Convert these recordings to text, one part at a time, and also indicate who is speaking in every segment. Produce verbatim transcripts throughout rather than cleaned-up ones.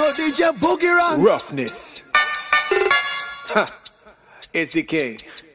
Speaker 1: Yo, D J Boogie Ranks.
Speaker 2: Roughness. Huh. S D K.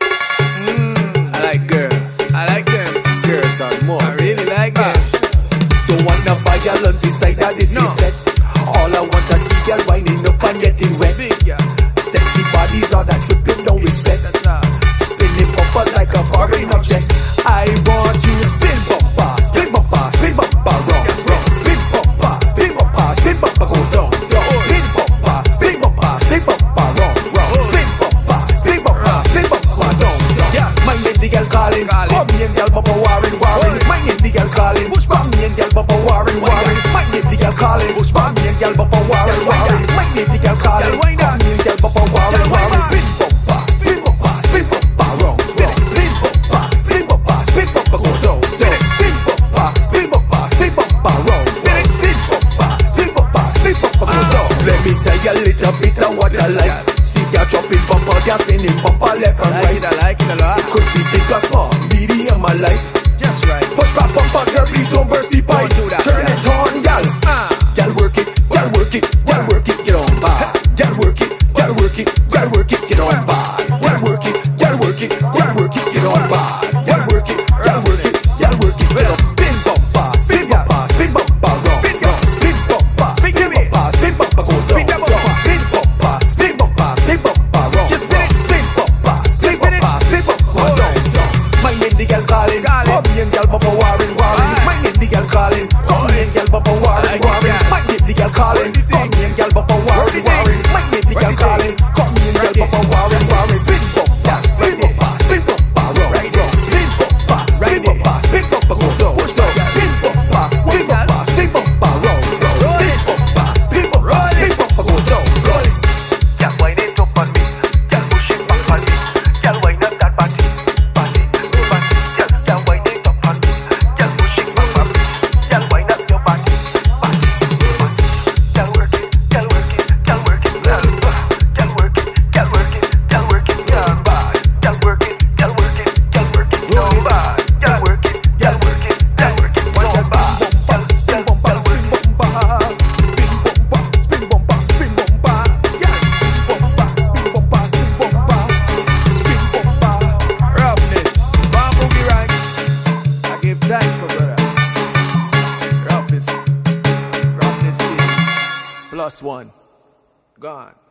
Speaker 2: Mm, I like girls. I like them. Girls are more. I really like them.
Speaker 3: Don't want no violence inside of this
Speaker 2: No.
Speaker 3: set. All I want to see girl winding up and getting wet.
Speaker 2: Big, yeah.
Speaker 3: Sexy bodies on that tripping, no respect.
Speaker 2: That's all.
Speaker 3: Spinning bumpers like a foreign object. I want you to spin bumper, spin bumper, spin bumper, wrong, wrong. Spin bumper, spin bumper, spin bumper, go down, down. Spin bumper, spin bumper, spin bumper, wrong, wrong. Spin bumper, spin bumper, spin bumper, down, down. Yeah, my name the girl calling, come me and girl bumper warring, warring. My name the girl calling, push back me and girl bumper warring, warring. My name the girl calling, push back me and girl bumper warring, warring. My name the girl calling, come me and girl bumper warring, warring. Spin bumper, spin bumper, spin bumper, wrong, wrong. Spin bumper, spin bumper, spin bumper, go down, down. Spin bumper, spin bumper, spin bumper, wrong, wrong. Spin bumper, spin bumper, spin bumper, go down. Let me tell you a little bit of what I like. See ya dropping bumper, ya spinning bumper left and
Speaker 2: I
Speaker 3: right.
Speaker 2: like it, I like it a lot.
Speaker 3: It could be big or small, medium or light.
Speaker 2: Just right.
Speaker 3: Push back bumper, girl, please don't burst the pipe.
Speaker 2: Don't do that,
Speaker 3: Turn
Speaker 2: yeah.
Speaker 3: it on, gal.
Speaker 2: Ah.
Speaker 3: Gal work it, gal work it, gal work it, get on by. Gal work it, gal work it, gal work it, get on by. Gal work it, gal work it, gal work it, get on by. Gal work it, gal work it, gal work it, get on. Spin bumper, spin bumper, spin bumper, wrong, wrong. Spin bumper, spin bumper, spin bumper, go down, down. Spin bumper, spin bumper, spin bumper, wrong,
Speaker 2: Just
Speaker 3: wrong. Spin bumper, spin bumper, spin bumper, down, down. My name the gal calling, come me and gal bumper warring, warring. My name the gal calling, come me and gal bumper warring, warring. My name the gal calling, come me and gal bumper warring, warring. My name the gal calling, come me and gal bumper warring, warring. Spin bumper, spin bumper, spin bumper, wrong, wrong. Spin bumper, spin bumper, spin bumper, go down, down. Spin bumper, spin bumper, spin bumper, wrong, wrong. Spin bumper, spin bumper, spin bumper, go down, down.
Speaker 4: Girl, wind it up on me. Girl, push it back on me. Girl, wind up that body, body, body. Girl, girl, wind it up on me. Girl, push it back on me. Girl, wind up your body, body, body. Girl, work it, girl, work it, girl, work it, girl, girl, work it, girl, work it, girl, work it, girl, bad. Girl, work it, girl, work it, girl, work it, no bad. Girl, work it, girl, work it, girl, work it, no bad. Girl, girl, girl, work it.
Speaker 2: Roughness. Bomb Boogie Ranks. I give thanks, my brother. Roughness. Roughness King. Plus one. Gone.